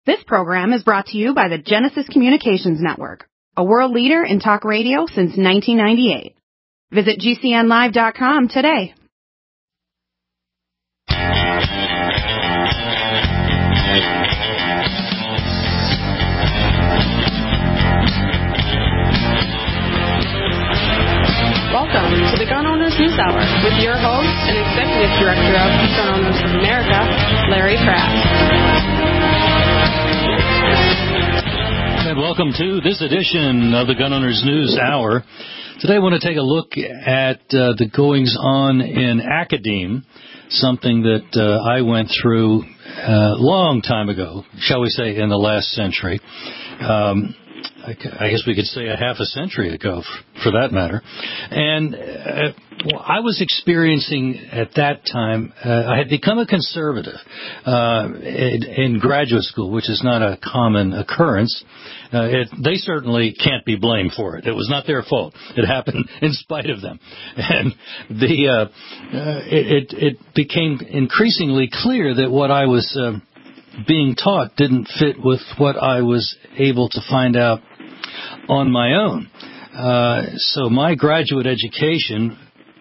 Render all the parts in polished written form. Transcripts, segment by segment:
This program is brought to you by the Genesis Communications Network, a world leader in talk radio since 1998. Visit GCNlive.com today. Welcome to the Gun Owners News Hour with your host and Executive Director of Gun Owners of America, Larry Kraft. And welcome to this edition of the Gun Owners News Hour. Today I want to take a look at the goings-on in academe, something that I went through a long time ago, shall we say in the last century. I guess we could say a half a century ago, for that matter. And I was experiencing at that time, I had become a conservative in graduate school, which is not a common occurrence. They certainly can't be blamed for it. It was not their fault. It happened in spite of them. And it became increasingly clear that what I was being taught didn't fit with what I was able to find out on my own. So my graduate education,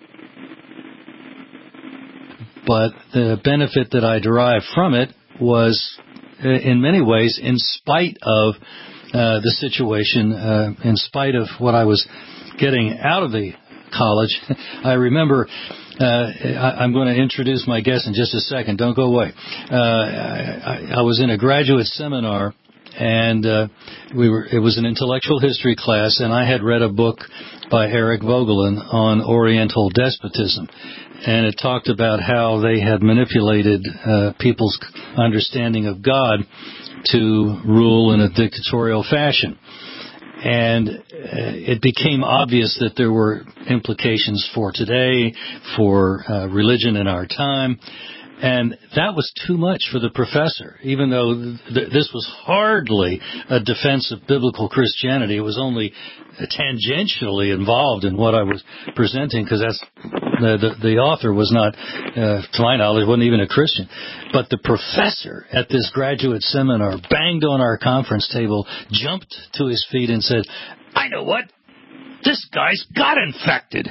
but the benefit that I derived from it was, in many ways, in spite of the situation, in spite of what I was getting out of the college. I remember, I'm going to introduce my guest in just a second. Don't go away. I was in a graduate seminar, and it was an intellectual history class, and I had read a book by Eric Voegelin on Oriental despotism. And it talked about how they had manipulated people's understanding of God to rule in a dictatorial fashion. And it became obvious that there were implications for today, for religion in our time. And that was too much for the professor, even though this was hardly a defense of biblical Christianity. It was only tangentially involved in what I was presenting, because that's the author was not, to my knowledge, wasn't even a Christian. But the professor at this graduate seminar banged on our conference table, jumped to his feet, and said, "I know what? This guy's got infected."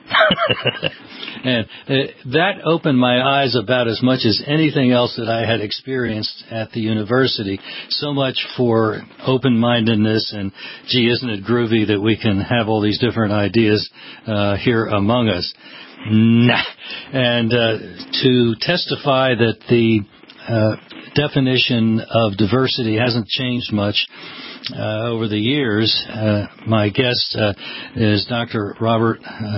And that opened my eyes about as much as anything else that I had experienced at the university. So much for open-mindedness, and gee, isn't it groovy that we can have all these different ideas here among us. Nah. And to testify that the definition of diversity hasn't changed much over the years, my guest is Dr. Robert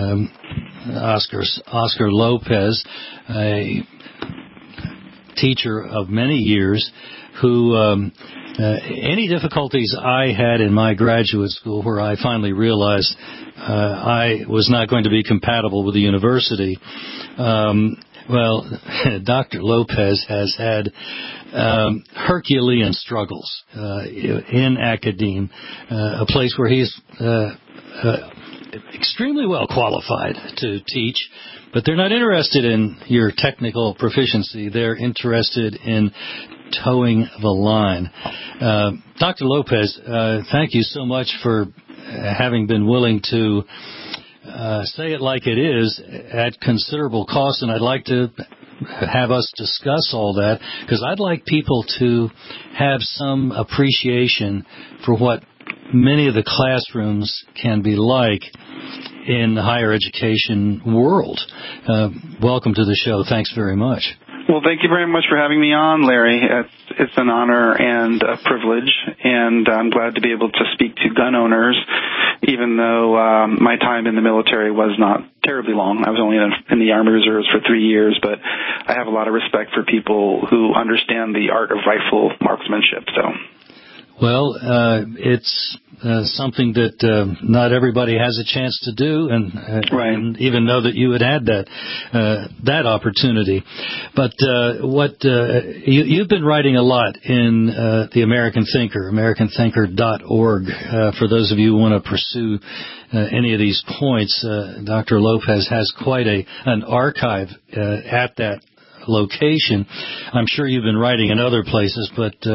Oscar Lopez, a teacher of many years who any difficulties I had in my graduate school, where I finally realized I was not going to be compatible with the university, well, Dr. Lopez has had Herculean struggles in academe, a place where he's extremely well qualified to teach, but they're not interested in your technical proficiency. They're interested in towing the line. Dr. Lopez, thank you so much for having been willing to say it like it is at considerable cost, and I'd like to have us discuss all that, because I'd like people to have some appreciation for what many of the classrooms can be like in the higher education world. Welcome to the show. Thanks very much. Well, thank you very much for having me on, Larry. It's an honor and a privilege, and I'm glad to be able to speak to gun owners, even though my time in the military was not terribly long. I was only in the Army Reserves for 3 years, but I have a lot of respect for people who understand the art of rifle marksmanship. Well, it's something that not everybody has a chance to do, and even know that you had that opportunity. But you've been writing a lot in the American Thinker, AmericanThinker.org. For those of you who want to pursue any of these points, Dr. Lopez has quite an archive at that location. I'm sure you've been writing in other places, but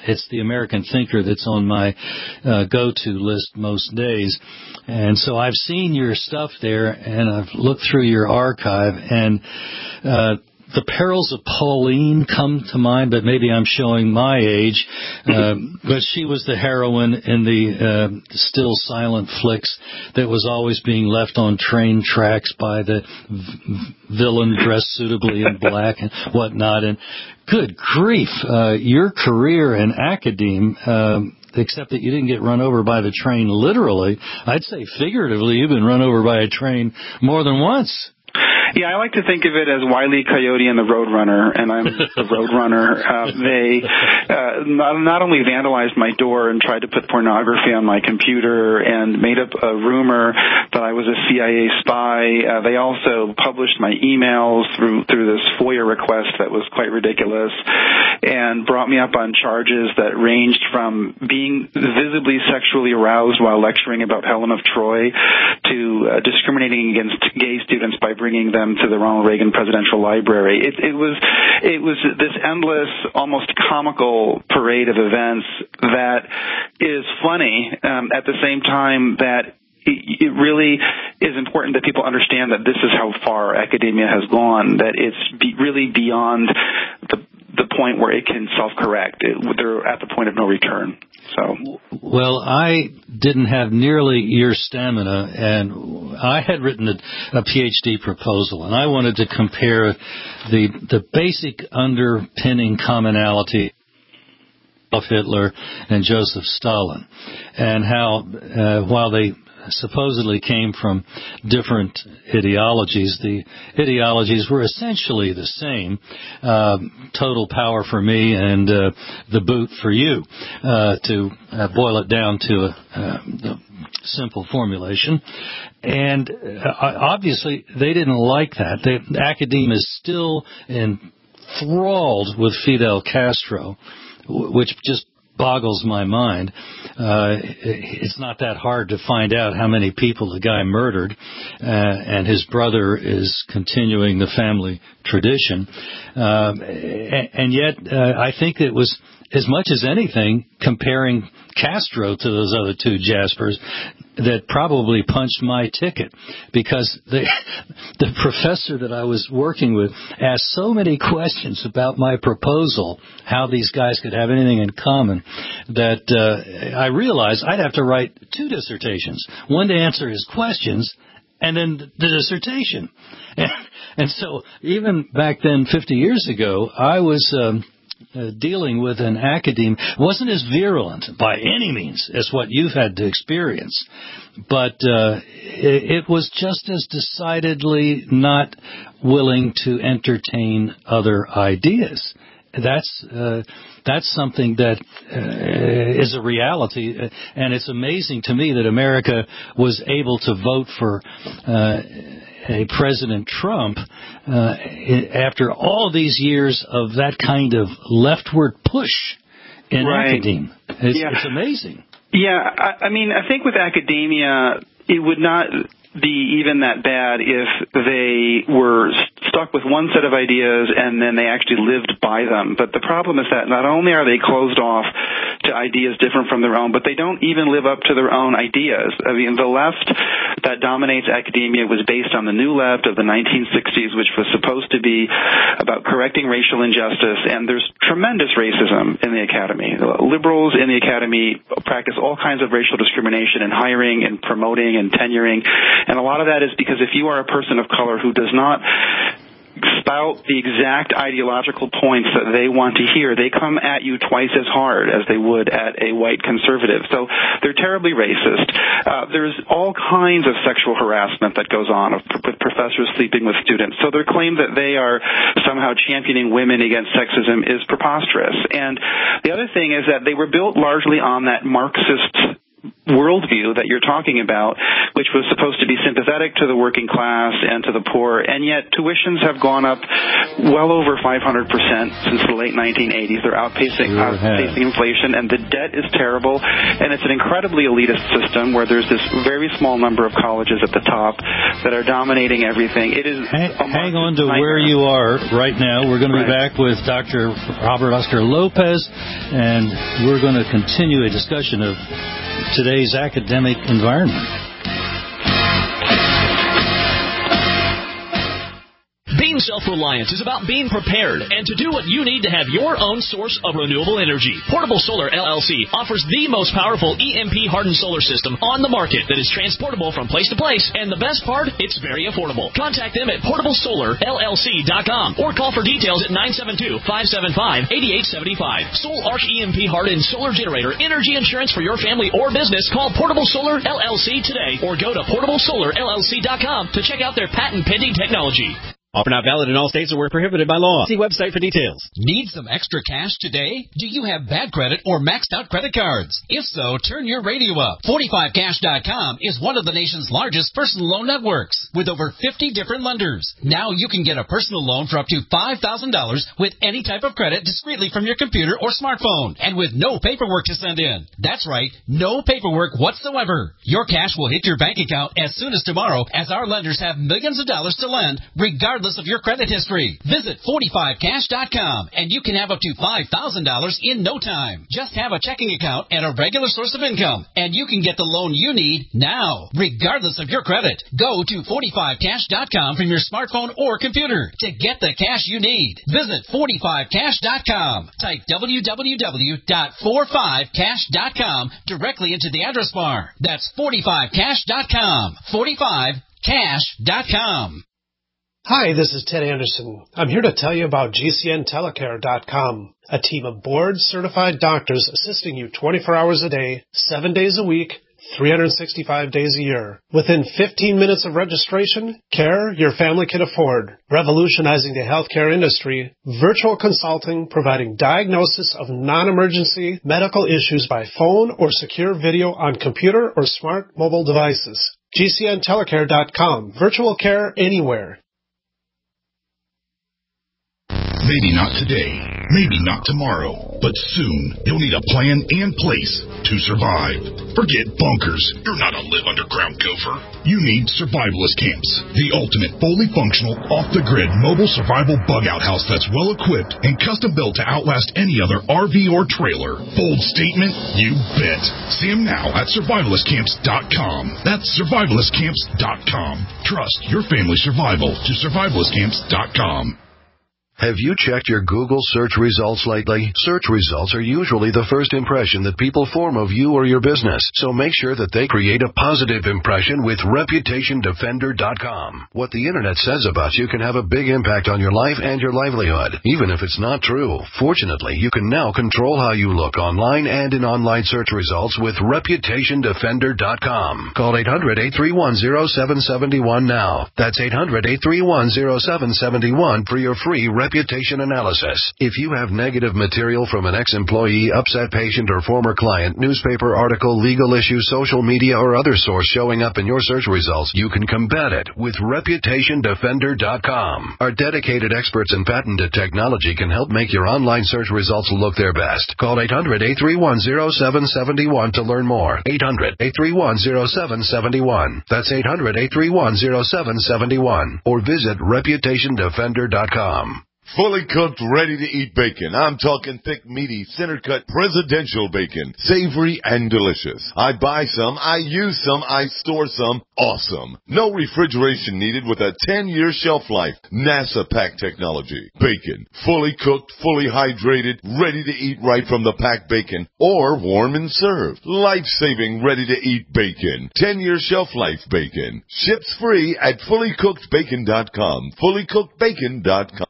it's the American Thinker that's on my go-to list most days. And so I've seen your stuff there, and I've looked through your archive, and the Perils of Pauline come to mind, but maybe I'm showing my age. But she was the heroine in the still silent flicks that was always being left on train tracks by the villain dressed suitably in black and whatnot. And good grief, your career in academe, except that you didn't get run over by the train literally, I'd say figuratively, you've been run over by a train more than once. Yeah, I like to think of it as Wile E. Coyote and the Roadrunner, and I'm the Roadrunner. They not only vandalized my door and tried to put pornography on my computer and made up a rumor that I was a CIA spy, they also published my emails through this FOIA request that was quite ridiculous, and brought me up on charges that ranged from being visibly sexually aroused while lecturing about Helen of Troy to discriminating against gay students by bringing them to the Ronald Reagan Presidential Library. It was this endless, almost comical parade of events that is funny at the same time that it really is important that people understand that this is how far academia has gone, that it's really beyond the point where it can self-correct. They're at the point of no return. So, well, I didn't have nearly your stamina, and I had written a PhD proposal, and I wanted to compare the basic underpinning commonality of Hitler and Joseph Stalin, and how while they supposedly came from different ideologies, the ideologies were essentially the same. Total power for me and the boot for you, to boil it down to a simple formulation. And obviously they didn't like that. The academe is still enthralled with Fidel Castro, which just boggles my mind. It's not that hard to find out how many people the guy murdered, and his brother is continuing the family tradition. And yet, I think it was, as much as anything, comparing Castro to those other two Jaspers, that probably punched my ticket, because the professor that I was working with asked so many questions about my proposal, how these guys could have anything in common, that I realized I'd have to write 2 dissertations, one to answer his questions and then the dissertation. And so even back then, 50 years ago, I was dealing with an academe. It wasn't as virulent by any means as what you've had to experience, but it was just as decidedly not willing to entertain other ideas. That's something that is a reality, and it's amazing to me that America was able to vote for a President Trump after all these years of that kind of leftward push in academia. It's amazing. Yeah, I mean, I think with academia, it would not be even that bad if they were stuck with one set of ideas and then they actually lived by them. But the problem is that not only are they closed off to ideas different from their own, but they don't even live up to their own ideas. I mean, the left that dominates academia was based on the New Left of the 1960s, which was supposed to be about correcting racial injustice, and there's tremendous racism in the academy. Liberals in the academy practice all kinds of racial discrimination in hiring and promoting and tenuring. And a lot of that is because if you are a person of color who does not spout the exact ideological points that they want to hear, they come at you twice as hard as they would at a white conservative. So they're terribly racist. There's all kinds of sexual harassment that goes on with professors sleeping with students. So their claim that they are somehow championing women against sexism is preposterous. And the other thing is that they were built largely on that Marxist worldview that you're talking about, which was supposed to be sympathetic to the working class and to the poor, and yet tuitions have gone up well over 500% since the late 1980s. They're outpacing inflation, and the debt is terrible, and it's an incredibly elitist system where there's this very small number of colleges at the top that are dominating everything. It is hang on to where you are right now. We're going to be back with Dr. Robert Oscar Lopez, and we're going to continue a discussion of today's academic environment. Being self-reliant is about being prepared and to do what you need to have your own source of renewable energy. Portable Solar LLC offers the most powerful EMP-hardened solar system on the market that is transportable from place to place, and the best part, it's very affordable. Contact them at portablesolarllc.com or call for details at 972-575-8875. Soul Arch EMP-hardened solar generator energy insurance for your family or business. Call Portable Solar LLC today or go to portablesolarllc.com to check out their patent-pending technology. Offer not valid in all states or where prohibited by law. See website for details. Need some extra cash today? Do you have bad credit or maxed out credit cards? If so, turn your radio up. 45cash.com is one of the nation's largest personal loan networks with over 50 different lenders. Now you can get a personal loan for up to $5,000 with any type of credit discreetly from your computer or smartphone and with no paperwork to send in. That's right, no paperwork whatsoever. Your cash will hit your bank account as soon as tomorrow, as our lenders have millions of dollars to lend regardless of your credit history. Visit 45cash.com and you can have up to $5,000 in no time. Just have a checking account and a regular source of income, and you can get the loan you need now, regardless of your credit. Go to 45cash.com from your smartphone or computer to get the cash you need. Visit 45cash.com. Type www.45cash.com directly into the address bar. That's 45cash.com. 45cash.com. Hi, this is Ted Anderson. I'm here to tell you about GCNtelecare.com, a team of board-certified doctors assisting you 24 hours a day, 7 days a week, 365 days a year. Within 15 minutes of registration, care your family can afford. Revolutionizing the healthcare industry, virtual consulting providing diagnosis of non-emergency medical issues by phone or secure video on computer or smart mobile devices. GCNtelecare.com, virtual care anywhere. Maybe not today, maybe not tomorrow, but soon you'll need a plan and place to survive. Forget bunkers. You're not a live underground gopher. You need Survivalist Camps, the ultimate fully functional, off-the-grid mobile survival bug-out house that's well-equipped and custom-built to outlast any other RV or trailer. Bold statement? You bet. See them now at survivalistcamps.com. That's survivalistcamps.com. Trust your family's survival to survivalistcamps.com. Have you checked your Google search results lately? Search results are usually the first impression that people form of you or your business, so make sure that they create a positive impression with ReputationDefender.com. What the Internet says about you can have a big impact on your life and your livelihood, even if it's not true. Fortunately, you can now control how you look online and in online search results with ReputationDefender.com. Call 800-831-0771 now. That's 800-831-0771 for your free reputation analysis. If you have negative material from an ex-employee, upset patient, or former client, newspaper article, legal issue, social media, or other source showing up in your search results, you can combat it with ReputationDefender.com. Our dedicated experts in patented technology can help make your online search results look their best. Call 800-831-0771 to learn more. 800-831-0771. That's 800-831-0771. Or visit ReputationDefender.com. Fully cooked, ready-to-eat bacon. I'm talking thick, meaty, center-cut presidential bacon. Savory and delicious. I buy some, I use some, I store some. Awesome. No refrigeration needed with a 10-year shelf life. NASA pack technology. Bacon. Fully cooked, fully hydrated, ready to eat right from the packed bacon. Or warm and served. Life-saving, ready-to-eat bacon. 10-year shelf life bacon. Ships free at fullycookedbacon.com. Fullycookedbacon.com.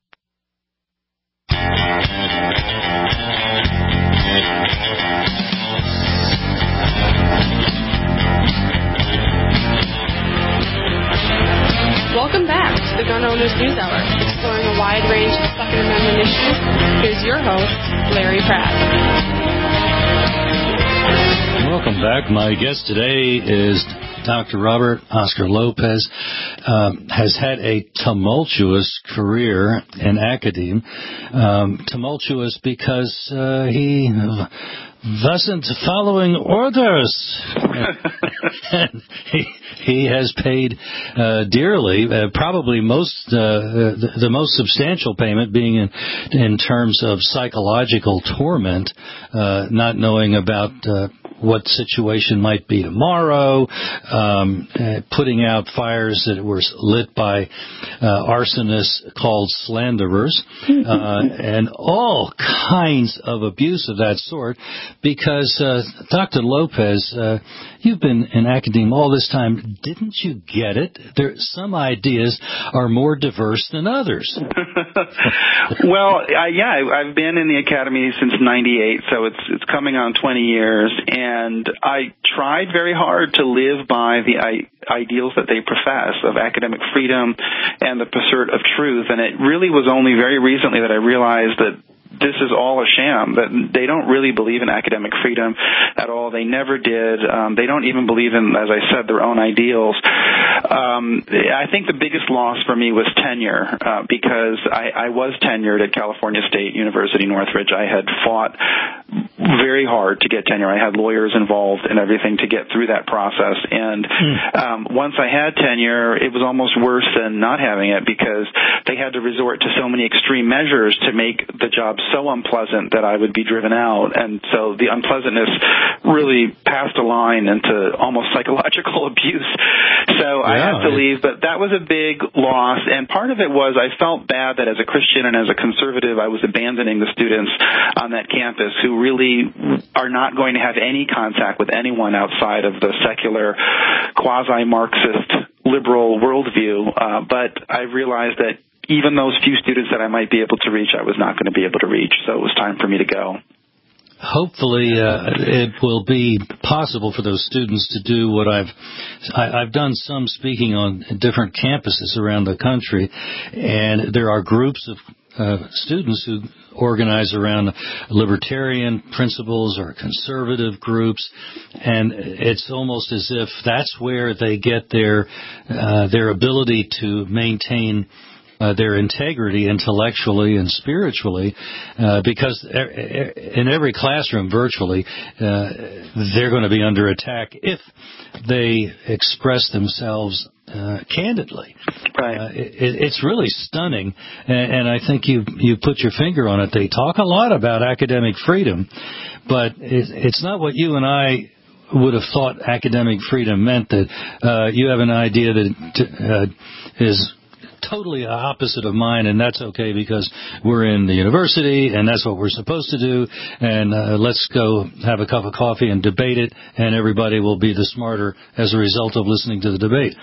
Welcome back to the Gun Owners News Hour, exploring a wide range of Second Amendment issues. Here's your host, Larry Pratt. Welcome Welcome back. My guest today is Dr. Robert Oscar Lopez. Has had a tumultuous career in academia. Tumultuous because he wasn't following orders. And he has paid dearly, probably the most substantial payment being in terms of psychological torment, not knowing about what situation might be tomorrow, putting out fires that were lit by arsonists called slanderers, and all kinds of abuse of that sort, because Dr. Lopez, you've been in academia all this time. Didn't you get it? Some ideas are more diverse than others. Well, I've been in the academy since '98, so it's coming on 20 years, and I tried very hard to live by the ideals that they profess of academic freedom and the pursuit of truth, and it really was only very recently that I realized that this is all a sham, that they don't really believe in academic freedom at all. They never did. They don't even believe in, as I said, their own ideals. I think the biggest loss for me was tenure, because I was tenured at California State University, Northridge. I had fought very hard to get tenure. I had lawyers involved and everything to get through that process. And once I had tenure, it was almost worse than not having it, because they had to resort to so many extreme measures to make the job so unpleasant that I would be driven out. And so the unpleasantness really passed a line into almost psychological abuse. So I had to leave, but that was a big loss. And part of it was I felt bad that as a Christian and as a conservative, I was abandoning the students on that campus who really are not going to have any contact with anyone outside of the secular, quasi-Marxist, liberal worldview. But I realized that even those few students that I might be able to reach, I was not going to be able to reach. So it was time for me to go. Hopefully, it will be possible for those students to do what I've done some speaking on different campuses around the country, and there are groups of students who organize around libertarian principles or conservative groups, and it's almost as if that's where they get their ability to maintain their integrity intellectually and spiritually, because in every classroom virtually they're going to be under attack if they express themselves candidly. Right. It's really stunning, and I think you put your finger on it. They talk a lot about academic freedom, but it's not what you and I would have thought academic freedom meant, that you have an idea that is totally opposite of mine, and that's okay because we're in the university and that's what we're supposed to do, and let's go have a cup of coffee and debate it, and everybody will be the smarter as a result of listening to the debate.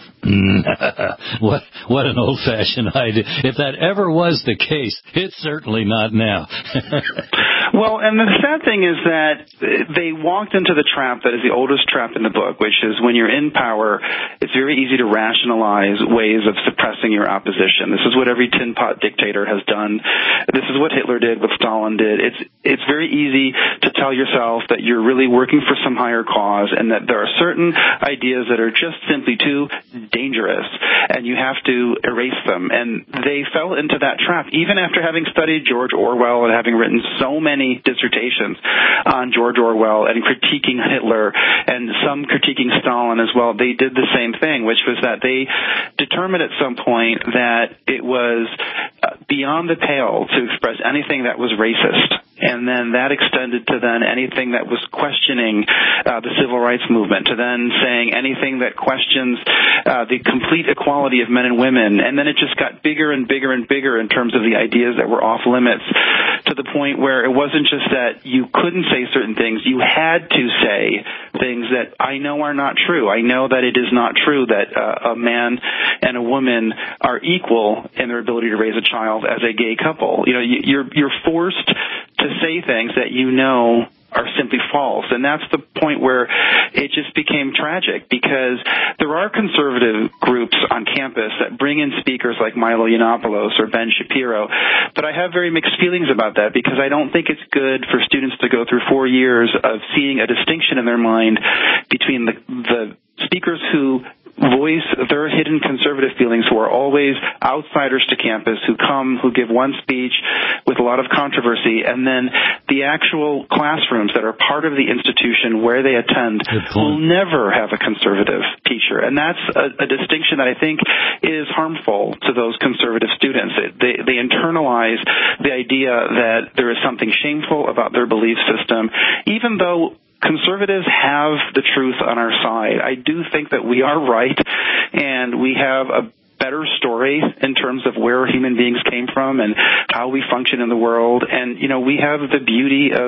What an old-fashioned idea. If that ever was the case, it's certainly not now. Well, and the sad thing is that they walked into the trap that is the oldest trap in the book, which is when you're in power, it's very easy to rationalize ways of suppressing your opposition. This is what every tin pot dictator has done. This is what Hitler did, what Stalin did. It's very easy to tell yourself that you're really working for some higher cause, and that there are certain ideas that are just simply too dangerous, and you have to erase them. And they fell into that trap, even after having studied George Orwell and having written so many dissertations on George Orwell and critiquing Hitler and some critiquing Stalin as well. They did the same thing, which was that they determined at some point that it was beyond the pale to express anything that was racist. And then that extended to then anything that was questioning the civil rights movement, to then saying anything that questions the complete equality of men and women. And then it just got bigger and bigger and bigger in terms of the ideas that were off limits, to the point where it wasn't just that you couldn't say certain things, you had to say things that I know are not true. I know that it is not true that a man and a woman are equal in their ability to raise a child as a gay couple. You know, you're forced to say things that you know are simply false. And that's the point where it just became tragic, because there are conservative groups on campus that bring in speakers like Milo Yiannopoulos or Ben Shapiro, but I have very mixed feelings about that, because I don't think it's good for students to go through 4 years of seeing a distinction in their mind between the speakers who voice their hidden conservative feelings, who are always outsiders to campus, who give one speech with a lot of controversy, and then the actual classrooms that are part of the institution where they attend will never have a conservative teacher. And that's a distinction that I think is harmful to those conservative students. They internalize the idea that there is something shameful about their belief system, even though conservatives have the truth on our side. I do think that we are right, and we have a better story in terms of where human beings came from and how we function in the world. And, we have the beauty of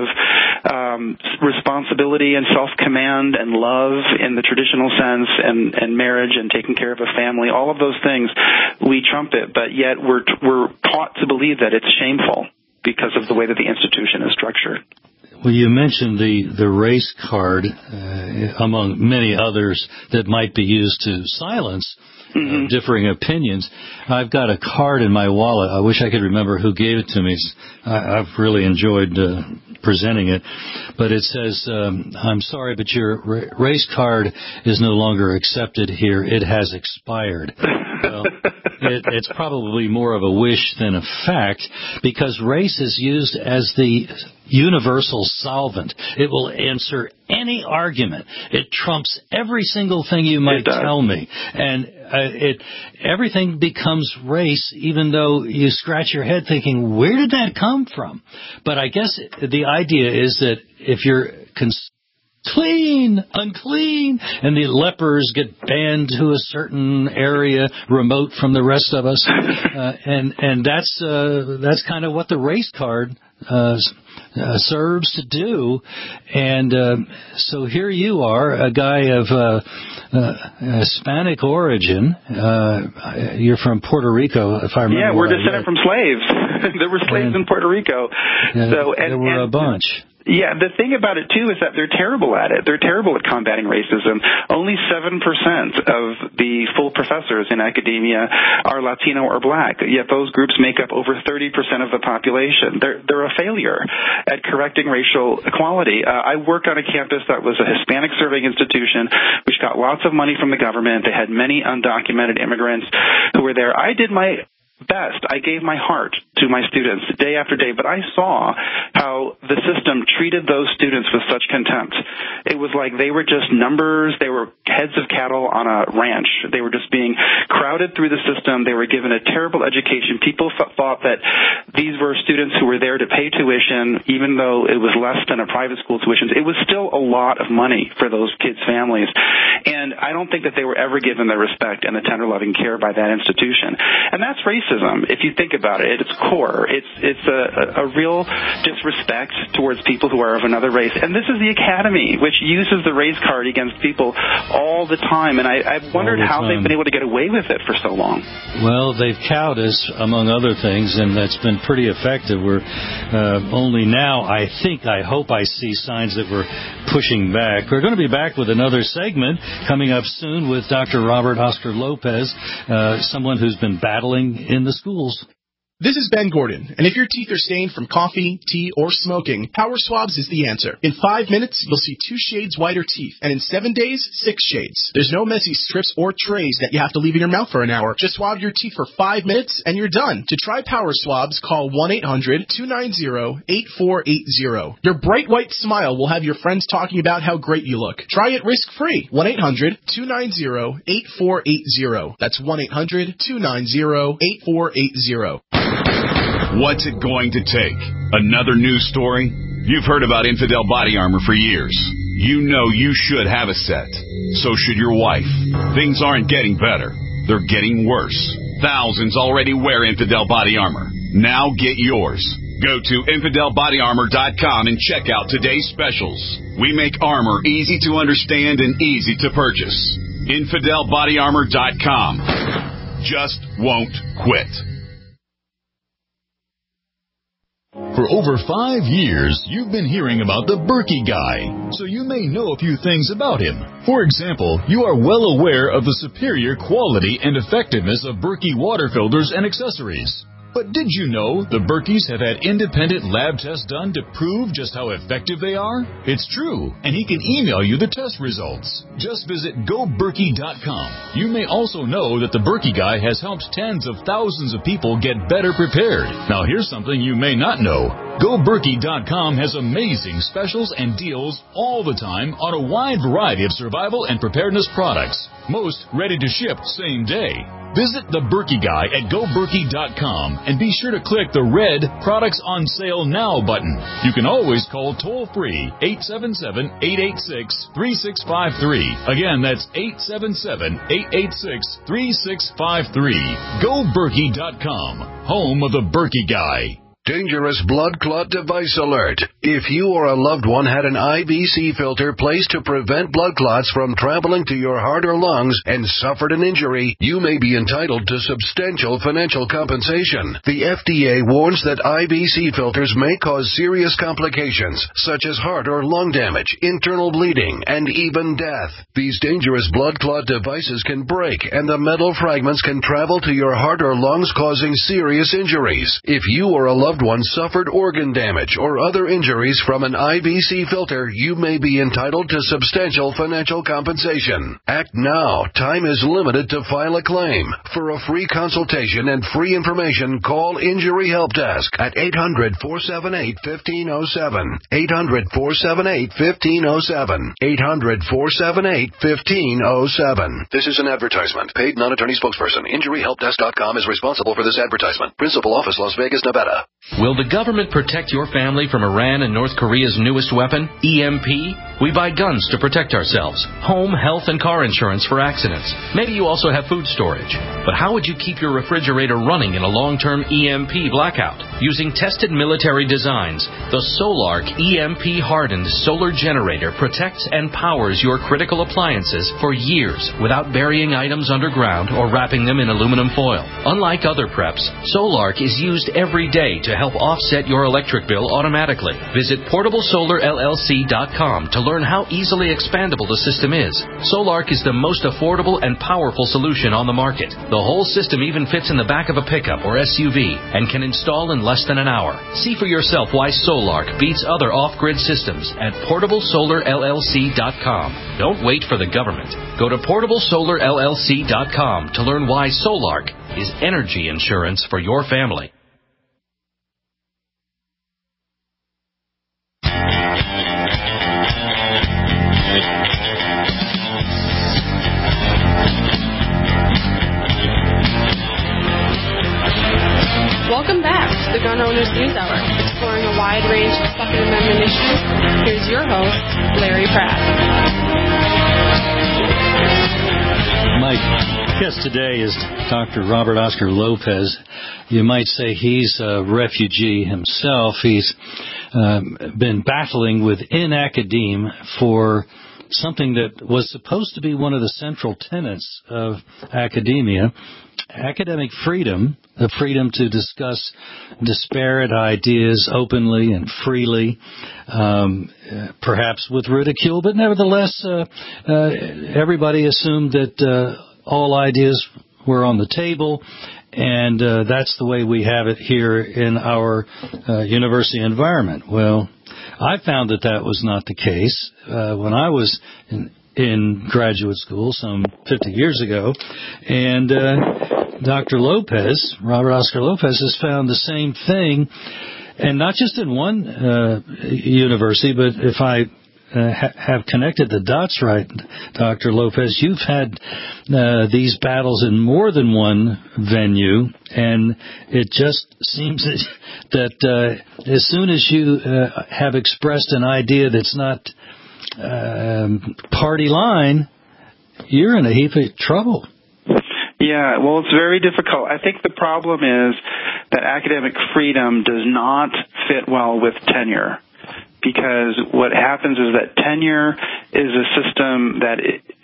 responsibility and self-command and love in the traditional sense, and marriage and taking care of a family. All of those things we trumpet, but yet we're taught to believe that it's shameful because of the way that the institution is structured. Well, you mentioned the race card, among many others that might be used to silence differing opinions. I've got a card in my wallet. I wish I could remember who gave it to me. I've really enjoyed presenting it. But it says, I'm sorry, but your race card is no longer accepted here. It has expired. Well, it's probably more of a wish than a fact, because race is used as the universal solvent. It will answer any argument. It trumps every single thing you might tell me. And everything becomes race, even though you scratch your head thinking, where did that come from? But I guess the idea is that if you're clean, unclean, and the lepers get banned to a certain area remote from the rest of us, and that's kind of what the race card serves to do. And so here you are, a guy of Hispanic origin. You're from Puerto Rico, if I remember. Yeah, we're descended from slaves. There were slaves in Puerto Rico. There were a bunch. Yeah, the thing about it, too, is that they're terrible at it. They're terrible at combating racism. Only 7% of the full professors in academia are Latino or black, yet those groups make up over 30% of the population. They're a failure at correcting racial equality. I worked on a campus that was a Hispanic serving institution, which got lots of money from the government. They had many undocumented immigrants who were there. I did my best. I gave my heart to my students day after day, but I saw how the system treated those students with such contempt. It was like they were just numbers. They were heads of cattle on a ranch. They were just being crowded through the system. They were given a terrible education. People thought that these were students who were there to pay tuition, even though it was less than a private school tuition. It was still a lot of money for those kids' families. And I don't think that they were ever given the respect and the tender loving care by that institution. And that's racism, if you think about it, at its core. It's a real disrespect towards people who are of another race. And this is the academy, which uses the race card against people all the time. And I've wondered how they've been able to get away with it for so long. Well, they've cowed us, among other things, and that's been pretty effective. We're only now, I hope I see signs that we're pushing back. We're going to be back with another segment coming up soon with Dr. Robert Oscar Lopez, someone who's been battling in the schools. This is Ben Gordon, and if your teeth are stained from coffee, tea, or smoking, Power Swabs is the answer. In 5 minutes, you'll see 2 shades whiter teeth, and in 7 days, 6 shades. There's no messy strips or trays that you have to leave in your mouth for an hour. Just swab your teeth for 5 minutes, and you're done. To try Power Swabs, call 1-800-290-8480. Your bright white smile will have your friends talking about how great you look. Try it risk-free. 1-800-290-8480. That's 1-800-290-8480. What's it going to take? Another news story? You've heard about Infidel Body Armor for years. You know you should have a set. So should your wife. Things aren't getting better. They're getting worse. Thousands already wear Infidel Body Armor. Now get yours. Go to InfidelBodyArmor.com and check out today's specials. We make armor easy to understand and easy to purchase. InfidelBodyArmor.com. Just won't quit. For over 5 years, you've been hearing about the Berkey Guy, so you may know a few things about him. For example, you are well aware of the superior quality and effectiveness of Berkey water filters and accessories. But did you know the Berkeys have had independent lab tests done to prove just how effective they are? It's true, and he can email you the test results. Just visit GoBerkey.com. You may also know that the Berkey Guy has helped tens of thousands of people get better prepared. Now here's something you may not know. GoBerkey.com has amazing specials and deals all the time on a wide variety of survival and preparedness products. Most ready to ship same day. Visit the Berkey Guy at GoBerkey.com and be sure to click the red Products on Sale Now button. You can always call toll-free 877-886-3653. Again, that's 877-886-3653. GoBerkey.com, home of the Berkey Guy. Dangerous blood clot device alert. If you or a loved one had an IVC filter placed to prevent blood clots from traveling to your heart or lungs and suffered an injury, you may be entitled to substantial financial compensation. The FDA warns that IVC filters may cause serious complications, such as heart or lung damage, internal bleeding, and even death. These dangerous blood clot devices can break, and the metal fragments can travel to your heart or lungs, causing serious injuries. If you or a loved one suffered organ damage or other injuries from an IVC filter, you may be entitled to substantial financial compensation. Act now. Time is limited to file a claim. For a free consultation and free information, call Injury Help Desk at 800-478-1507. 800-478-1507. 800-478-1507. This is an advertisement. Paid non-attorney spokesperson. InjuryHelpDesk.com is responsible for this advertisement. Principal office, Las Vegas, Nevada. Will the government protect your family from Iran and North Korea's newest weapon, EMP? We buy guns to protect ourselves, home, health, and car insurance for accidents. Maybe you also have food storage. But how would you keep your refrigerator running in a long-term EMP blackout? Using tested military designs, the Solark EMP-hardened solar generator protects and powers your critical appliances for years without burying items underground or wrapping them in aluminum foil. Unlike other preps, Solark is used every day to help offset your electric bill automatically. Visit PortableSolarLLC.com to learn how easily expandable the system is. Solark is the most affordable and powerful solution on the market. The whole system even fits in the back of a pickup or SUV and can install in less than an hour. See for yourself why Solark beats other off-grid systems at PortableSolarLLC.com. Don't wait for the government. Go to PortableSolarLLC.com to learn why Solark is energy insurance for your family. Welcome back to the Gun Owners News Hour, exploring a wide range of Second Amendment issues. Here's your host, Larry Pratt. My guest today is Dr. Robert Oscar Lopez. You might say he's a refugee himself. He's been battling within academia for something that was supposed to be one of the central tenets of academia, academic freedom, the freedom to discuss disparate ideas openly and freely, perhaps with ridicule, but nevertheless, everybody assumed that all ideas were on the table, and that's the way we have it here in our university environment. Well, I found that was not the case when I was in graduate school some 50 years ago, and Dr. Lopez, Robert Oscar Lopez, has found the same thing, and not just in one university, but if I have connected the dots right, Dr. Lopez, you've had these battles in more than one venue, and it just seems that as soon as you have expressed an idea that's not party line, you're in a heap of trouble. Yeah, well, it's very difficult. I think the problem is that academic freedom does not fit well with tenure, because what happens is that tenure is a system that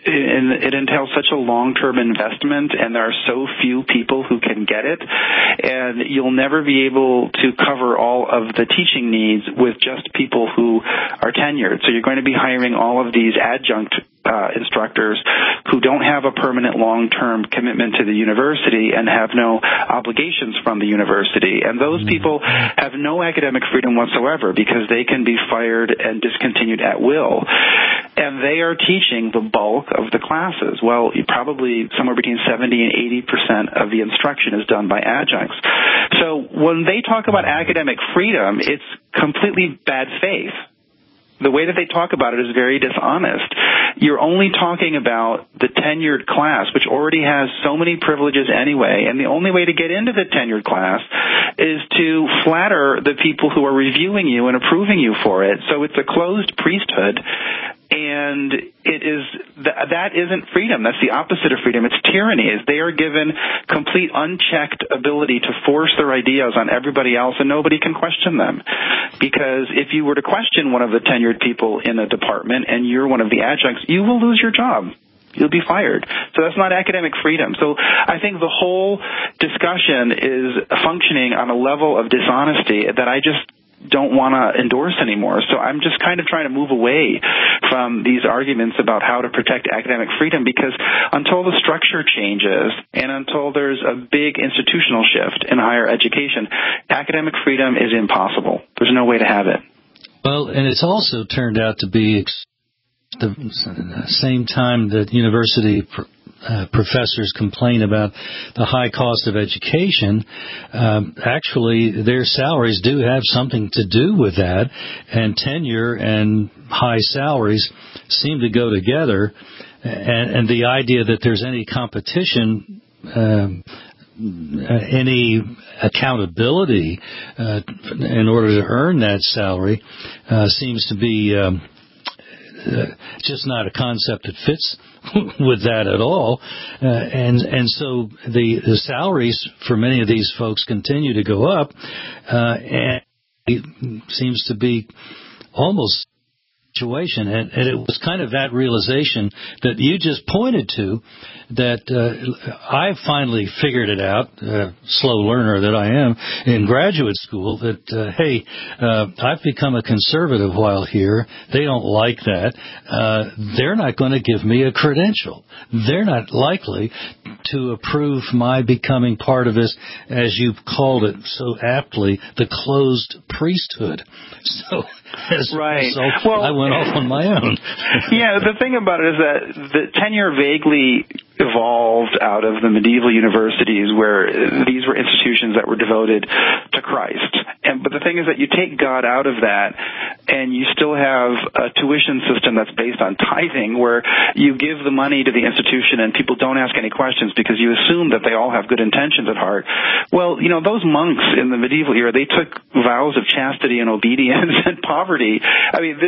it entails such a long-term investment, and there are so few people who can get it, and you'll never be able to cover all of the teaching needs with just people who are tenured. So you're going to be hiring all of these adjunct instructors who don't have a permanent long-term commitment to the university and have no obligations from the university. And those people have no academic freedom whatsoever because they can be fired and discontinued at will. And they are teaching the bulk of the classes. Well, probably somewhere between 70 and 80% of the instruction is done by adjuncts. So when they talk about academic freedom, it's completely bad faith. The way that they talk about it is very dishonest. You're only talking about the tenured class, which already has so many privileges anyway, and the only way to get into the tenured class is to flatter the people who are reviewing you and approving you for it. So it's a closed priesthood, and that isn't freedom. That's the opposite of freedom. It's tyranny. They are given complete unchecked ability to force their ideas on everybody else, and nobody can question them. Because if you were to question one of the tenured people in a department and you're one of the adjuncts, you will lose your job. You'll be fired. So that's not academic freedom. So I think the whole discussion is functioning on a level of dishonesty that I just don't want to endorse anymore. So I'm just kind of trying to move away from these arguments about how to protect academic freedom, because until the structure changes and until there's a big institutional shift in higher education, academic freedom is impossible. There's no way to have it. Well, and it's also turned out to be the same time that university professors complain about the high cost of education, actually their salaries do have something to do with that, and tenure and high salaries seem to go together, and the idea that there's any competition, any accountability in order to earn that salary seems to be just not a concept that fits with that at all, and so the salaries for many of these folks continue to go up, and it seems to be almost situation, and it was kind of that realization that you just pointed to that I finally figured it out, slow learner that I am, in graduate school, that, hey, I've become a conservative while here. They don't like that. They're not going to give me a credential. They're not likely to approve my becoming part of this, as you called it so aptly, the closed priesthood. So, right. Well, I went off on my own. Yeah, the thing about it is that the tenure vaguely evolved out of the medieval universities, where these were institutions that were devoted to Christ. But the thing is that you take God out of that, and you still have a tuition system that's based on tithing, where you give the money to the institution and people don't ask any questions because you assume that they all have good intentions at heart. Well, those monks in the medieval era, they took vows of chastity and obedience and poverty. I mean,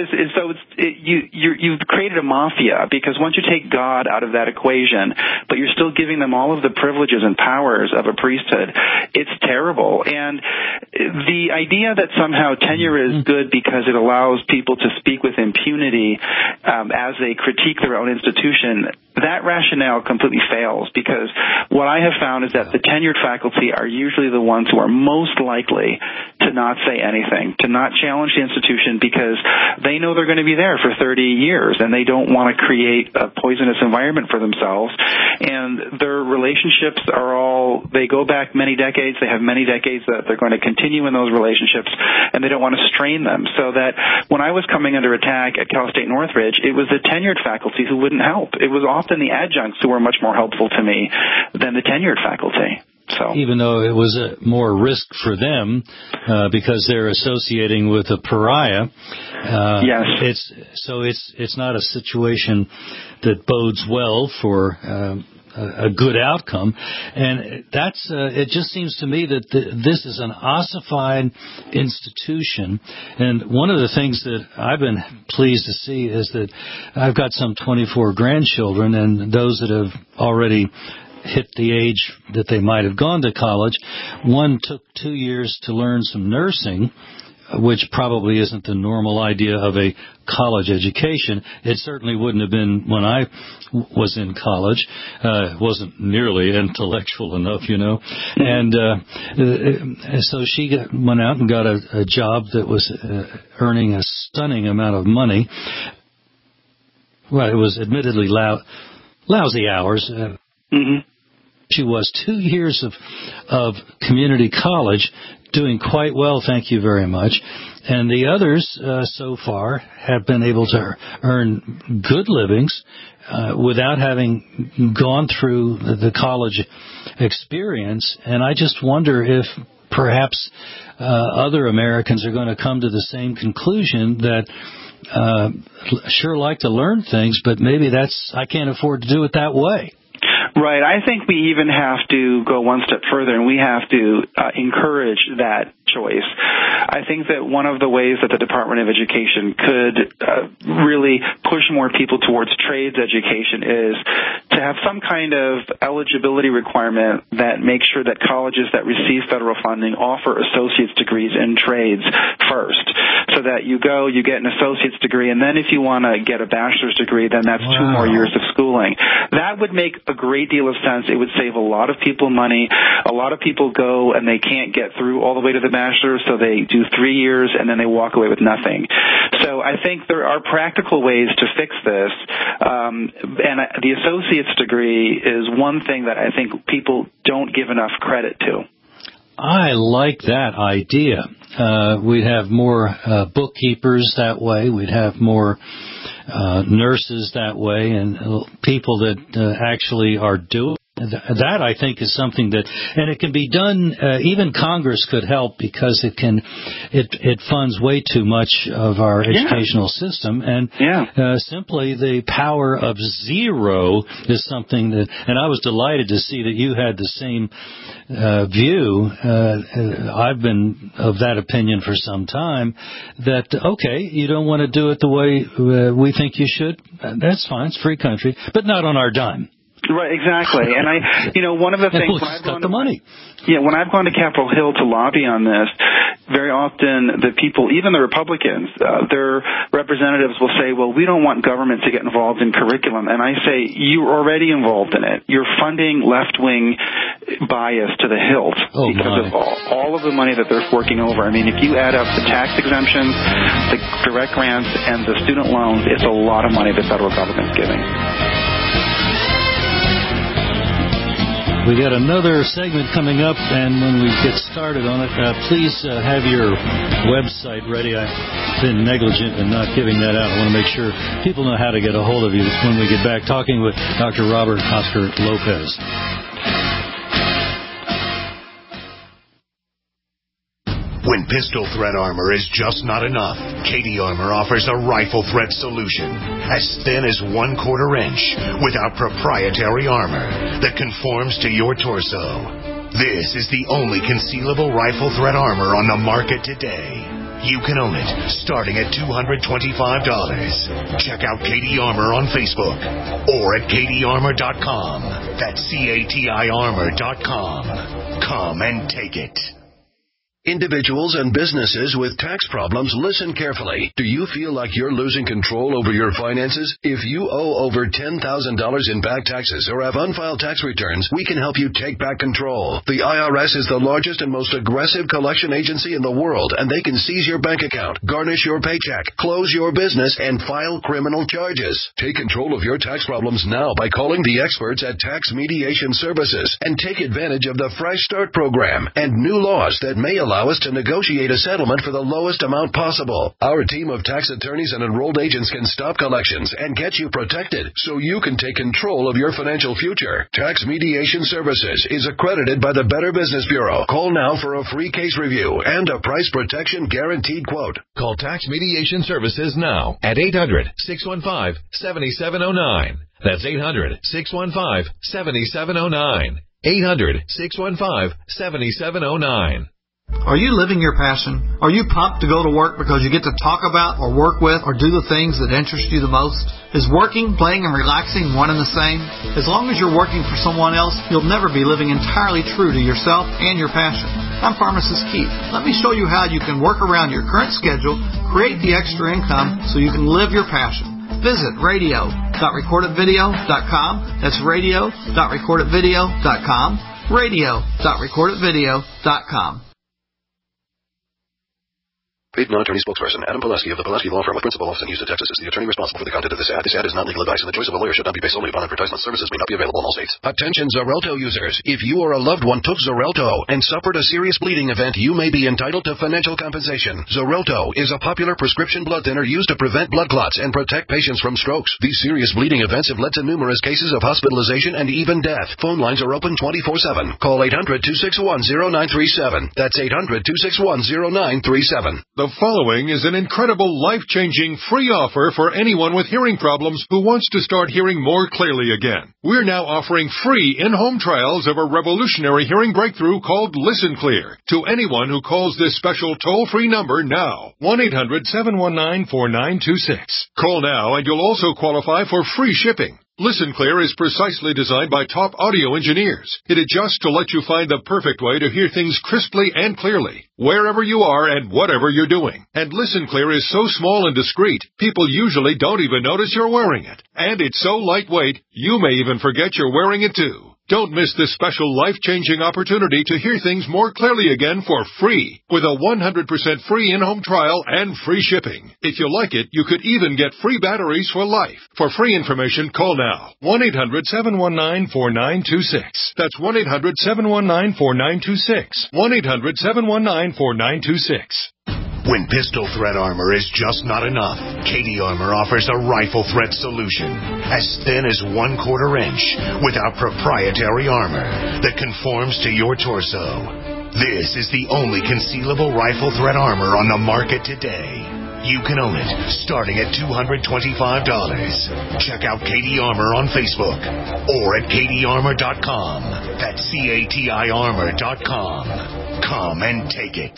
you've created a mafia, because once you take God out of that equation, but you're still giving them all of the privileges and powers of a priesthood, it's terrible. And the idea that somehow tenure is good because it allows people to speak with impunity as they critique their own institution, that rationale completely fails, because what I have found is that the tenured faculty are usually the ones who are most likely to not say anything, to not challenge the institution, because they know they're going to be there for 30 years and they don't want to create a poisonous environment for themselves. And their relationships they go back many decades. They have many decades that they're going to continue in those relationships, and they don't want to strain them. So that when I was coming under attack at Cal State Northridge, it was the tenured faculty who wouldn't help. It was often the adjuncts who were much more helpful to me than the tenured faculty. So, even though it was more risk for them because they're associating with a pariah, yes. It's not a situation that bodes well for a good outcome, and that's it. Just seems to me that this is an ossified institution, and one of the things that I've been pleased to see is that I've got some 24 grandchildren, and those that have already hit the age that they might have gone to college. One took 2 years to learn some nursing, which probably isn't the normal idea of a college education. It certainly wouldn't have been when I was in college. It wasn't nearly intellectual enough, And so she went out and got a job that was earning a stunning amount of money. Well, it was admittedly lousy hours. She was 2 years of community college, doing quite well, thank you very much. And the others so far have been able to earn good livings without having gone through the college experience. And I just wonder if perhaps other Americans are going to come to the same conclusion that sure like to learn things, but maybe I can't afford to do it that way. Right. I think we even have to go one step further, and we have to encourage that choice. I think that one of the ways that the Department of Education could really push more people towards trades education is to have some kind of eligibility requirement that makes sure that colleges that receive federal funding offer associate's degrees in trades first, so that you get an associate's degree, and then if you want to get a bachelor's degree, then that's 2 more years of schooling. That would make a great deal of sense. It would save a lot of people money. A lot of people go and they can't get through all the way to the bachelor's, so they do 3 years and then they walk away with nothing. So I think there are practical ways to fix this, and the associate's degree is one thing that I think people don't give enough credit to. I like that idea. We'd have more bookkeepers that way. We'd have more nurses that way, and people that actually are doing that. I think is something that, and it can be done. Even Congress could help, because it funds way too much of our educational system, and simply the power of zero is something that. And I was delighted to see that you had the same view. I've been of that opinion for some time, that okay, you don't want to do it the way we think you should. That's fine. It's a free country, but not on our dime. Right, exactly. And one of the things when I've gone when I've gone to Capitol Hill to lobby on this, very often the people, even the Republicans, their representatives will say, well, we don't want government to get involved in curriculum. And I say, you're already involved in it. You're funding left-wing bias to the hilt because of all of the money that they're forking over. I mean, if you add up the tax exemptions, the direct grants, and the student loans, it's a lot of money the federal government's giving. We got another segment coming up, and when we get started on it, please have your website ready. I've been negligent in not giving that out. I want to make sure people know how to get a hold of you when we get back talking with Dr. Robert Oscar Lopez. When pistol threat armor is just not enough, Katie Armor offers a rifle threat solution as thin as 1/4 inch without proprietary armor that conforms to your torso. This is the only concealable rifle threat armor on the market today. You can own it starting at $225. Check out Katie Armor on Facebook or at katiearmor.com. That's CATIarmor.com. Come and take it. Individuals and businesses with tax problems, listen carefully. Do you feel like you're losing control over your finances? If you owe over $10,000 in back taxes or have unfiled tax returns, we can help you take back control. The IRS is the largest and most aggressive collection agency in the world, and they can seize your bank account, garnish your paycheck, close your business, and file criminal charges. Take control of your tax problems now by calling the experts at Tax Mediation Services and take advantage of the Fresh Start program and new laws that may allow us to negotiate a settlement for the lowest amount possible. Our team of tax attorneys and enrolled agents can stop collections and get you protected so you can take control of your financial future. Tax Mediation Services is accredited by the Better Business Bureau. Call now for a free case review and a price protection guaranteed quote. Call Tax Mediation Services now at 800-615-7709. That's 800-615-7709. 800-615-7709. Are you living your passion? Are you pumped to go to work because you get to talk about or work with or do the things that interest you the most? Is working, playing, and relaxing one and the same? As long as you're working for someone else, you'll never be living entirely true to yourself and your passion. I'm Pharmacist Keith. Let me show you how you can work around your current schedule, create the extra income so you can live your passion. Visit radio.recordedvideo.com. That's radio.recordedvideo.com. radio.recordedvideo.com. Paid non-attorney spokesperson Adam Pileski of the Pileski Law Firm with principal office in Houston, Texas is the attorney responsible for the content of this ad. This ad is not legal advice, and the choice of a lawyer should not be based solely upon advertisement. Services may not be available in all states. Attention Xarelto users. If you or a loved one took Xarelto and suffered a serious bleeding event, you may be entitled to financial compensation. Xarelto is a popular prescription blood thinner used to prevent blood clots and protect patients from strokes. These serious bleeding events have led to numerous cases of hospitalization and even death. Phone lines are open 24/7. Call 800-261-0937. That's 800-261-0937. The following is an incredible, life-changing, free offer for anyone with hearing problems who wants to start hearing more clearly again. We're now offering free in-home trials of a revolutionary hearing breakthrough called Listen Clear to anyone who calls this special toll-free number now, 1-800-719-4926. Call now and you'll also qualify for free shipping. Listen Clear is precisely designed by top audio engineers. It adjusts to let you find the perfect way to hear things crisply and clearly, wherever you are and whatever you're doing. And Listen Clear is so small and discreet, people usually don't even notice you're wearing it. And it's so lightweight, you may even forget you're wearing it too. Don't miss this special life-changing opportunity to hear things more clearly again for free, with a 100% free in-home trial and free shipping. If you like it, you could even get free batteries for life. For free information, call now. 1-800-719-4926. That's 1-800-719-4926. 1-800-719-4926. When pistol threat armor is just not enough, Katie Armor offers a rifle threat solution as thin as 1/4 inch with our proprietary armor that conforms to your torso. This is the only concealable rifle threat armor on the market today. You can own it starting at $225. Check out Katie Armor on Facebook or at katiearmor.com. That's CATIarmor.com. Come and take it.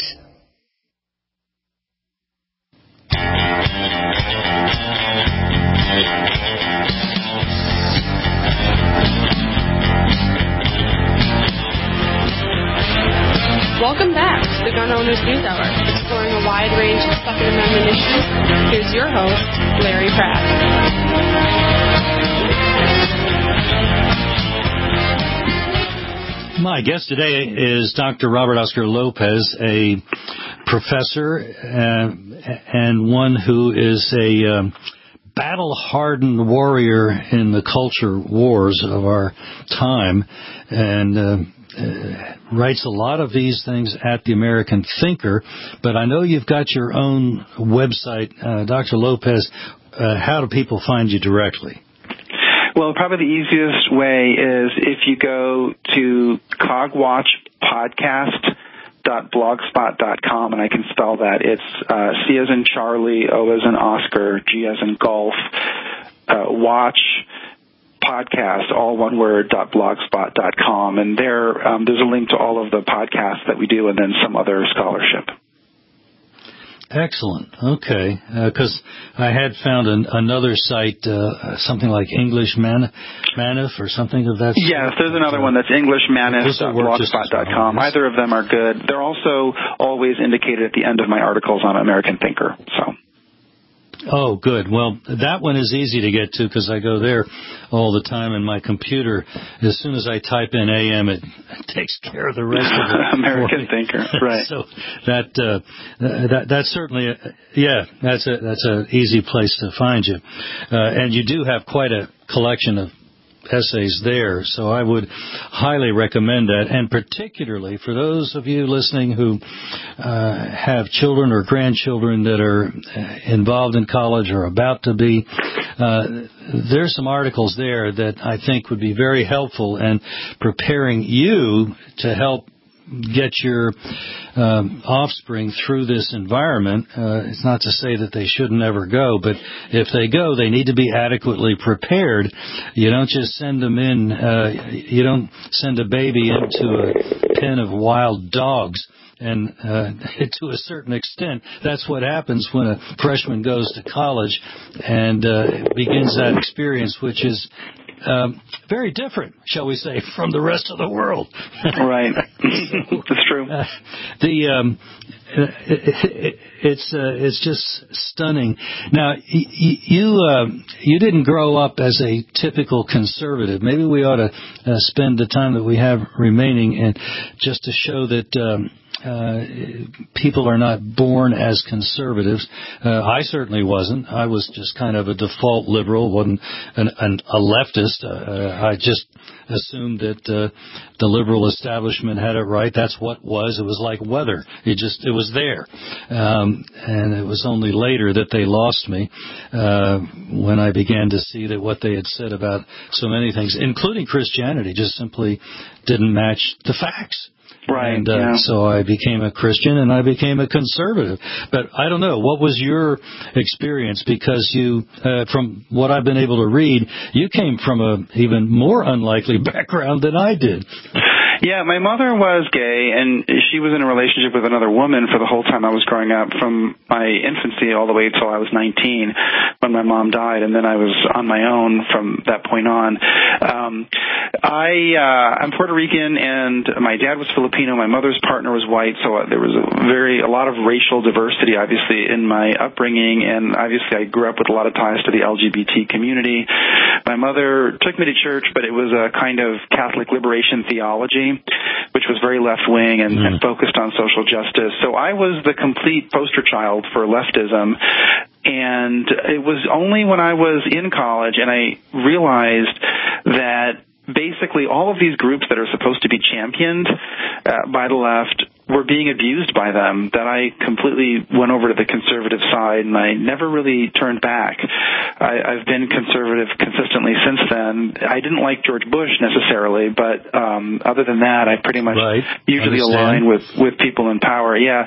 Welcome back to the Gun Owners News Hour, exploring a wide range of Second Amendment issues. Here's your host, Larry Pratt. My guest today is Dr. Robert Oscar Lopez, a professor and one who is a battle-hardened warrior in the culture wars of our time, and writes a lot of these things at the American Thinker. But I know you've got your own website, Dr. Lopez. How do people find you directly? Well, probably the easiest way is if you go to cogwatchpodcast.blogspot.com, and I can spell that. It's C as in Charlie, O as in Oscar, G as in Golf, watch podcast, all one word, .blogspot.com, and there's a link to all of the podcasts that we do and then some other scholarship. Excellent. Okay. Because I had found another site, something like English Manif or something of that sort. Yes, there's another one that's englishmanif.blogspot.com. Either of them are good. They're also always indicated at the end of my articles on American Thinker. So. Oh, good. Well, that one is easy to get to because I go there all the time, and my computer, as soon as I type in AM, it takes care of the rest of it. American Thinker, right? So that's certainly that's a easy place to find you, and you do have quite a collection of essays there, so I would highly recommend that, and particularly for those of you listening who have children or grandchildren that are involved in college or about to be, there's some articles there that I think would be very helpful in preparing you to help get your offspring through this environment, it's not to say that they shouldn't ever go, but if they go, they need to be adequately prepared. You don't just send them in, you don't send a baby into a pen of wild dogs. And to a certain extent, that's what happens when a freshman goes to college and begins that experience, which is very different, shall we say, from the rest of the world. Right. That's true. It's just stunning. Now, you didn't grow up as a typical conservative. Maybe we ought to spend the time that we have remaining and just to show that people are not born as conservatives. I certainly wasn't. I was just kind of a default liberal, wasn't a leftist. I just assumed that the liberal establishment had it right. That's what was. It was like weather. It was there. And it was only later that they lost me when I began to see that what they had said about so many things, including Christianity, just simply didn't match the facts. Right. And so I became a Christian and I became a conservative. But I don't know, what was your experience? Because you, from what I've been able to read, you came from an even more unlikely background than I did. Yeah, my mother was gay, and she was in a relationship with another woman for the whole time I was growing up, from my infancy all the way until I was 19 when my mom died, and then I was on my own from that point on. I'm Puerto Rican, and my dad was Filipino. My mother's partner was white, so there was a lot of racial diversity, obviously, in my upbringing, and obviously I grew up with a lot of ties to the LGBT community. My mother took me to church, but it was a kind of Catholic liberation theology, which was very left-wing and focused on social justice. So I was the complete poster child for leftism. And it was only when I was in college and I realized that basically all of these groups that are supposed to be championed by the left were being abused by them that I completely went over to the conservative side, and I never really turned back. I've been conservative consistently since then. I didn't like George Bush necessarily, but other than that, I pretty much usually align with people in power. Yeah.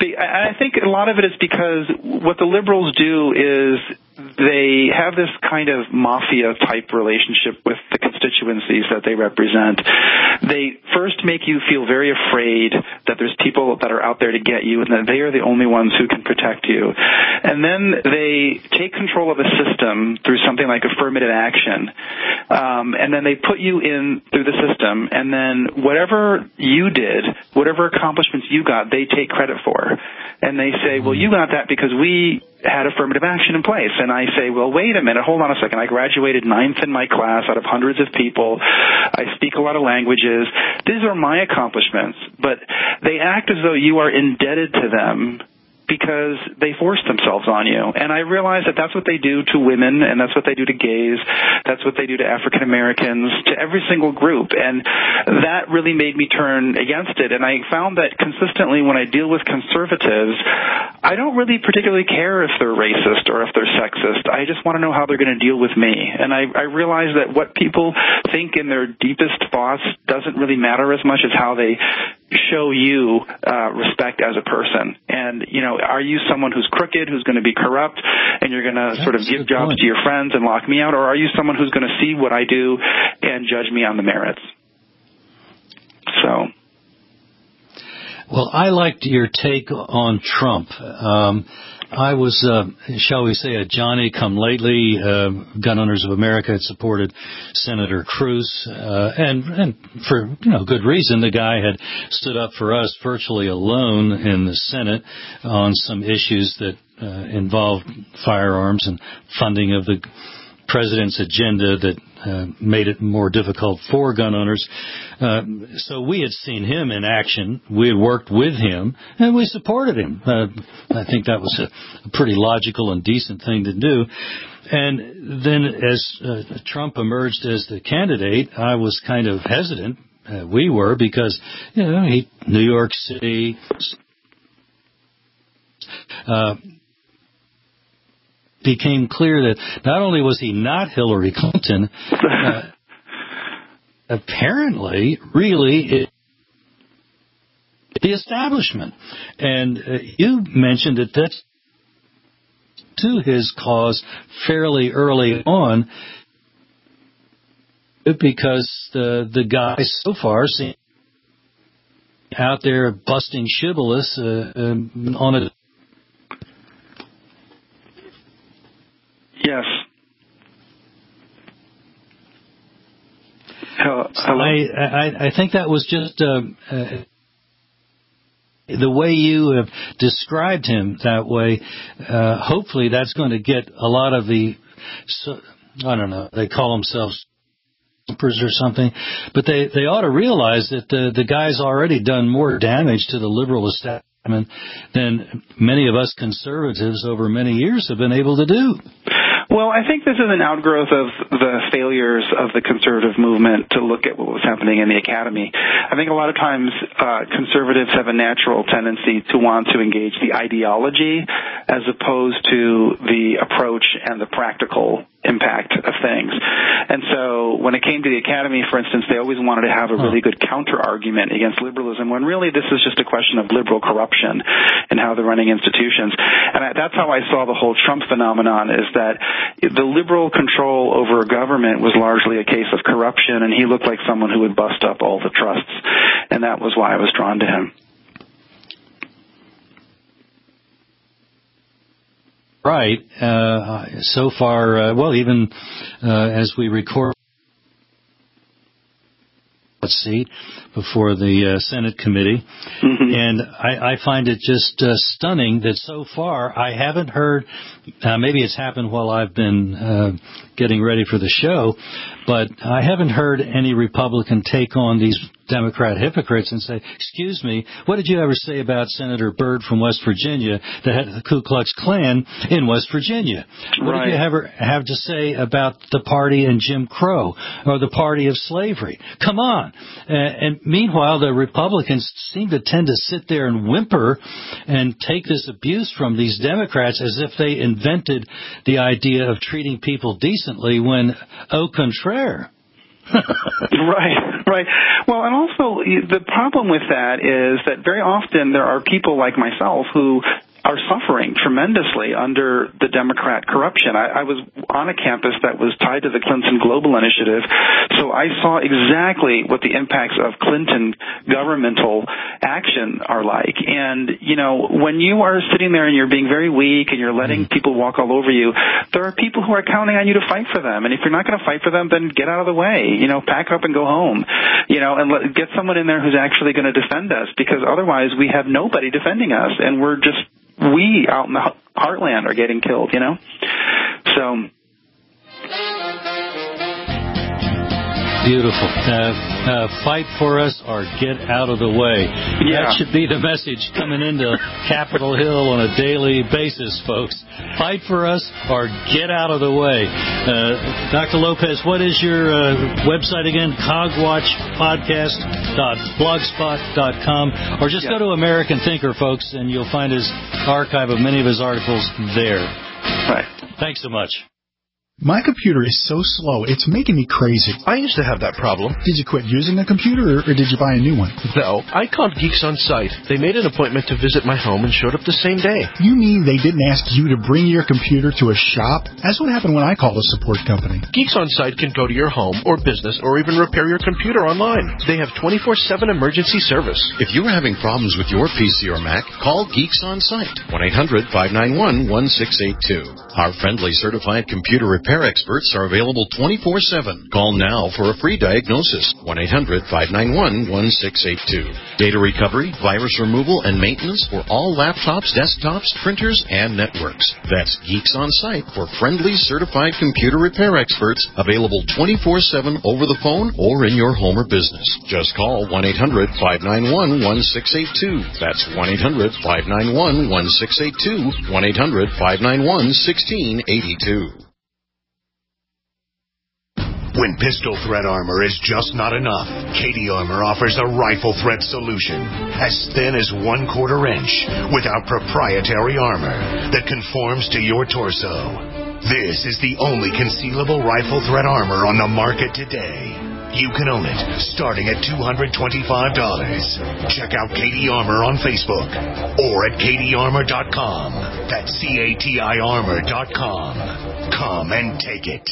I think a lot of it is because what the liberals do is they have this kind of mafia-type relationship with the constituencies that they represent. They first make you feel very afraid that there's people that are out there to get you and that they are the only ones who can protect you. And then they take control of a system through something like affirmative action, and then they put you in through the system, and then whatever you did, whatever accomplishments you got, they take credit for. And they say, well, you got that because we had affirmative action in place. And I say, well, wait a minute, hold on a second. I graduated 9th in my class out of hundreds of people. I speak a lot of languages. These are my accomplishments. But they act as though you are indebted to them because they force themselves on you. And I realize that that's what they do to women, and that's what they do to gays, that's what they do to African Americans, to every single group. And that really made me turn against it. And I found that consistently when I deal with conservatives, I don't really particularly care if they're racist or if they're sexist. I just want to know how they're going to deal with me. And I realize that what people think in their deepest thoughts doesn't really matter as much as how they show you respect as a person. And, you know, are you someone who's crooked, who's going to be corrupt, and you're going to sort of give jobs to your friends and lock me out, or are you someone who's going to see what I do and judge me on the merits? So. Well, I liked your take on Trump. I was, shall we say, a Johnny-come-lately. Gun Owners of America had supported Senator Cruz, and for good reason. The guy had stood up for us virtually alone in the Senate on some issues that involved firearms and funding of the president's agenda that made it more difficult for gun owners. So we had seen him in action. We had worked with him, and we supported him. I think that was a pretty logical and decent thing to do. And then as Trump emerged as the candidate, I was kind of hesitant. We were, because, New York City, became clear that not only was he not Hillary Clinton, apparently, really, the establishment. And you mentioned that that's to his cause fairly early on, because the guys so far seem out there busting shibboleths on a... Yes. Hello? I think that was just the way you have described him that way. Hopefully that's going to get a lot of the, I don't know, they call themselves or something, but they ought to realize that the guy's already done more damage to the liberal establishment than many of us conservatives over many years have been able to do. Well, I think this is an outgrowth of the failures of the conservative movement to look at what was happening in the academy. I think a lot of times conservatives have a natural tendency to want to engage the ideology as opposed to the approach and the practical impact of things. And so when it came to the academy, for instance, they always wanted to have a really good counter-argument against liberalism, when really this is just a question of liberal corruption and how they're running institutions. And that's how I saw the whole Trump phenomenon, is that the liberal control over government was largely a case of corruption, and he looked like someone who would bust up all the trusts. And that was why I was drawn to him. Right. So far, well, even as we record, seat before the Senate committee, and I find it just stunning that so far I haven't heard, maybe it's happened while I've been getting ready for the show, but I haven't heard any Republican take on these Democrat hypocrites and say, excuse me, what did you ever say about Senator Byrd from West Virginia that had the Ku Klux Klan in West Virginia? What did you ever have to say about the party and Jim Crow or the party of slavery? Come on. And meanwhile, the Republicans seem to tend to sit there and whimper and take this abuse from these Democrats as if they invented the idea of treating people decently when au contraire. Right. Well, and also the problem with that is that very often there are people like myself who are suffering tremendously under the Democrat corruption. I was on a campus that was tied to the Clinton Global Initiative, so I saw exactly what the impacts of Clinton governmental action are like. And, you know, when you are sitting there and you're being very weak and you're letting people walk all over you, there are people who are counting on you to fight for them. And if you're not going to fight for them, then get out of the way. You know, pack up and go home. You know, and get someone in there who's actually going to defend us, because otherwise we have nobody defending us, and we out in the heartland are getting killed, you know? So. Beautiful. Fight for us or get out of the way. Yeah. That should be the message coming into Capitol Hill on a daily basis, folks. Fight for us or get out of the way. Dr. Lopez, what is your website again? cogwatchpodcast.blogspot.com, or just go to American Thinker, folks, and you'll find his archive of many of his articles there. Right. Thanks so much. My computer is so slow, it's making me crazy. I used to have that problem. Did you quit using a computer, or did you buy a new one? No, I called Geeks On Site. They made an appointment to visit my home and showed up the same day. You mean they didn't ask you to bring your computer to a shop? That's what happened when I called a support company. Geeks On Site can go to your home or business or even repair your computer online. They have 24/7 emergency service. If you're having problems with your PC or Mac, call Geeks On Site. 1-800-591-1682. Our friendly certified computer repair experts are available 24/7. Call now for a free diagnosis. 1-800-591-1682. Data recovery, virus removal, and maintenance for all laptops, desktops, printers, and networks. That's Geeks On Site for friendly certified computer repair experts, available 24/7 over the phone or in your home or business. Just call 1-800-591-1682. That's 1-800-591-1682. 1-800-591-1682. When pistol threat armor is just not enough, Katie Armor offers a rifle threat solution as thin as 1/4 inch without proprietary armor that conforms to your torso. This is the only concealable rifle threat armor on the market today. You can own it, starting at $225. Check out Katie Armour on Facebook or at katiearmour.com. That's CATIarmour.com. Come and take it.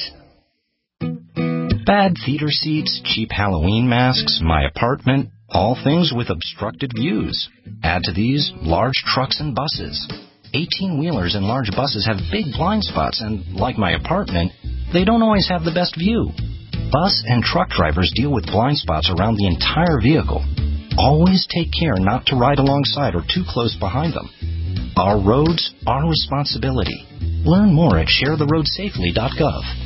Bad theater seats, cheap Halloween masks, my apartment, all things with obstructed views. Add to these large trucks and buses. 18-wheelers and large buses have big blind spots, and like my apartment, they don't always have the best view. Bus and truck drivers deal with blind spots around the entire vehicle. Always take care not to ride alongside or too close behind them. Our roads, our responsibility. Learn more at sharetheroadsafely.gov.